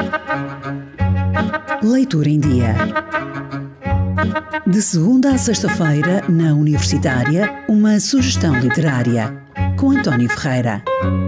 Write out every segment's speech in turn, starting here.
Leitura em Dia. De segunda a sexta-feira, na Universitária, uma sugestão literária, com António Ferreira.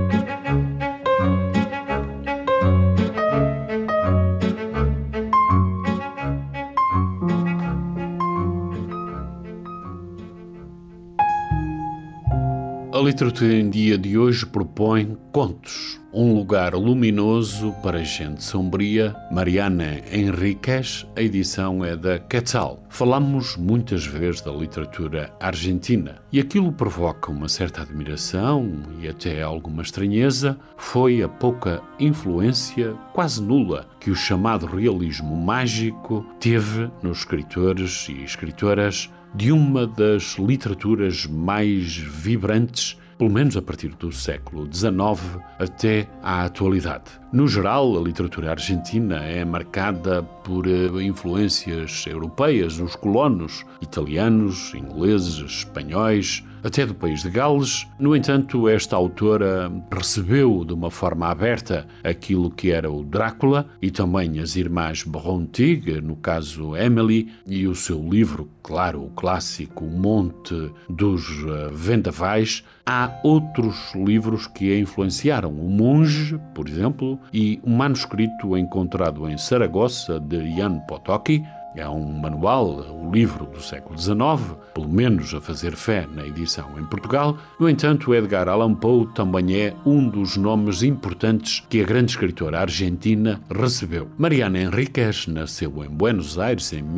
A Literatura em Dia de hoje propõe Contos, um lugar luminoso para gente sombria. Mariana Enríquez, a edição é da Quetzal. Falamos muitas vezes da literatura argentina e aquilo provoca uma certa admiração e até alguma estranheza foi a pouca influência, quase nula, que o chamado realismo mágico teve nos escritores e escritoras de uma das literaturas mais vibrantes, pelo menos a partir do século XIX até à atualidade. No geral, a literatura argentina é marcada por influências europeias, os colonos italianos, ingleses, espanhóis, até do país de Gales. No entanto, esta autora recebeu de uma forma aberta aquilo que era o Drácula e também as irmãs Brontë, no caso Emily, e o seu livro, claro, o clássico O Monte dos Vendavais. Há outros livros que a influenciaram. O Monge, por exemplo, e um manuscrito encontrado em Saragossa de Jan Potocki. É um manual, o livro do século XIX, pelo menos a fazer fé na edição em Portugal. No entanto, Edgar Allan Poe também é um dos nomes importantes que a grande escritora argentina recebeu. Mariana Enríquez nasceu em Buenos Aires em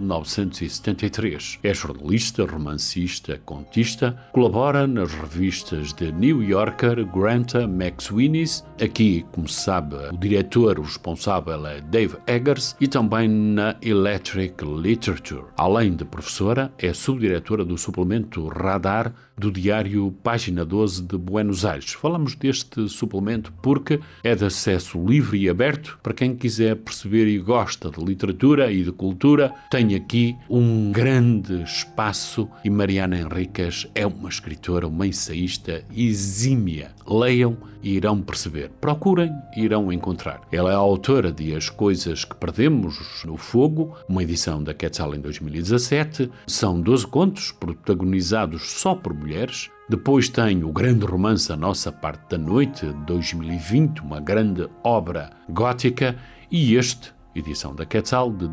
1973. É jornalista, romancista, contista, colabora nas revistas The New Yorker, Granta, McSweeney's. Aqui, como se sabe, o diretor responsável é Dave Eggers e também na Electric Literature. Além de professora, é subdiretora do suplemento Radar do diário Página 12 de Buenos Aires. Falamos deste suplemento porque é de acesso livre e aberto para quem quiser perceber e gosta de literatura e de cultura. Tem aqui um grande espaço e Mariana Enríquez é uma escritora, uma ensaísta exímia. Leiam e irão perceber. Procurem e irão encontrar. Ela é a autora de As Coisas que Perdemos no Fogo, uma edição da Quetzal em 2017. São 12 contos protagonizados só por mulheres. Depois tem o grande romance A Nossa Parte da Noite, de 2020, uma grande obra gótica. E este, edição da Quetzal, de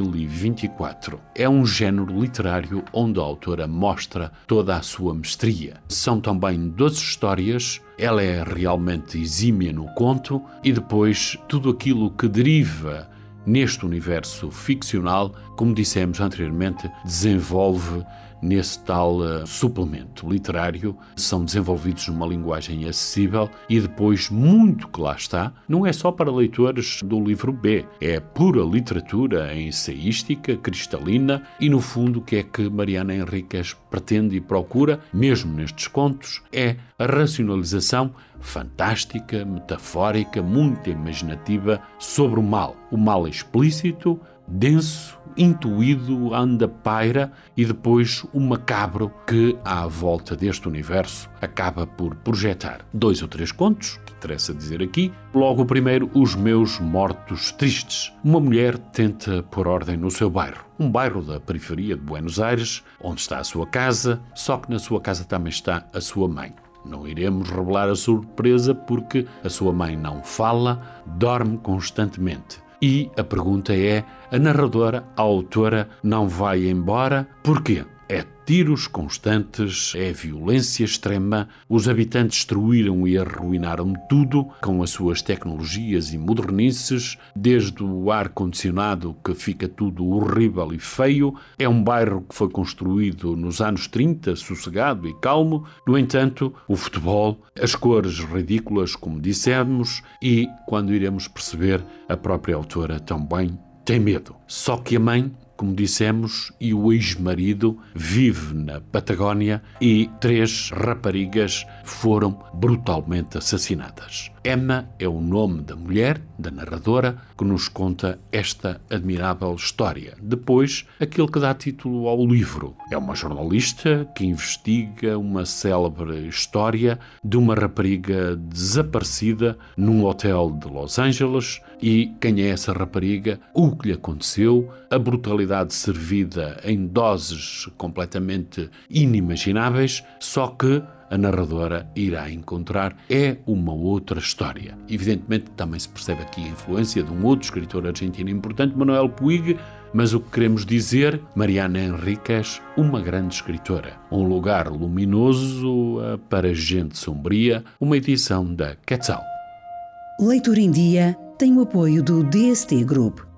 2024. É um género literário onde a autora mostra toda a sua mestria. São também 12 histórias. Ela é realmente exímia no conto e depois tudo aquilo que deriva neste universo ficcional, como dissemos anteriormente, desenvolve nesse tal suplemento literário. São desenvolvidos numa linguagem acessível e depois muito que lá está, não é só para leitores do livro B, é pura literatura ensaística, cristalina e no fundo o que é que Mariana Enríquez pretende e procura, mesmo nestes contos, é a racionalização fantástica, metafórica, muito imaginativa sobre o mal. O mal explícito, denso, intuído, anda paira e depois o macabro que à volta deste universo acaba por projetar. 2 ou 3 contos, que interessa dizer aqui. Logo o primeiro, Os Meus Mortos Tristes. Uma mulher tenta pôr ordem no seu bairro. Um bairro da periferia de Buenos Aires, onde está a sua casa, só que na sua casa também está a sua mãe. Não iremos revelar a surpresa porque a sua mãe não fala, dorme constantemente. E a pergunta é, a narradora, a autora, não vai embora? Porquê? É tiros constantes, é violência extrema, os habitantes destruíram e arruinaram tudo com as suas tecnologias e modernices, desde o ar-condicionado que fica tudo horrível e feio. É um bairro que foi construído nos anos 30, sossegado e calmo. No entanto, o futebol, as cores ridículas, como dissemos, e, quando iremos perceber, a própria autora também tem medo. Só que a mãe, como dissemos, e o ex-marido vive na Patagónia e 3 raparigas foram brutalmente assassinadas. Emma é o nome da mulher, da narradora, que nos conta esta admirável história. Depois, aquilo que dá título ao livro. É uma jornalista que investiga uma célebre história de uma rapariga desaparecida num hotel de Los Angeles. E quem é essa rapariga? O que lhe aconteceu? A brutalidade servida em doses completamente inimagináveis, só que a narradora irá encontrar uma outra história. Evidentemente, também se percebe aqui a influência de um outro escritor argentino importante, Manuel Puig, mas o que queremos dizer, Mariana Enríquez, uma grande escritora. Um lugar luminoso para gente sombria, uma edição da Quetzal. Leitura em Dia tem o apoio do DST Group,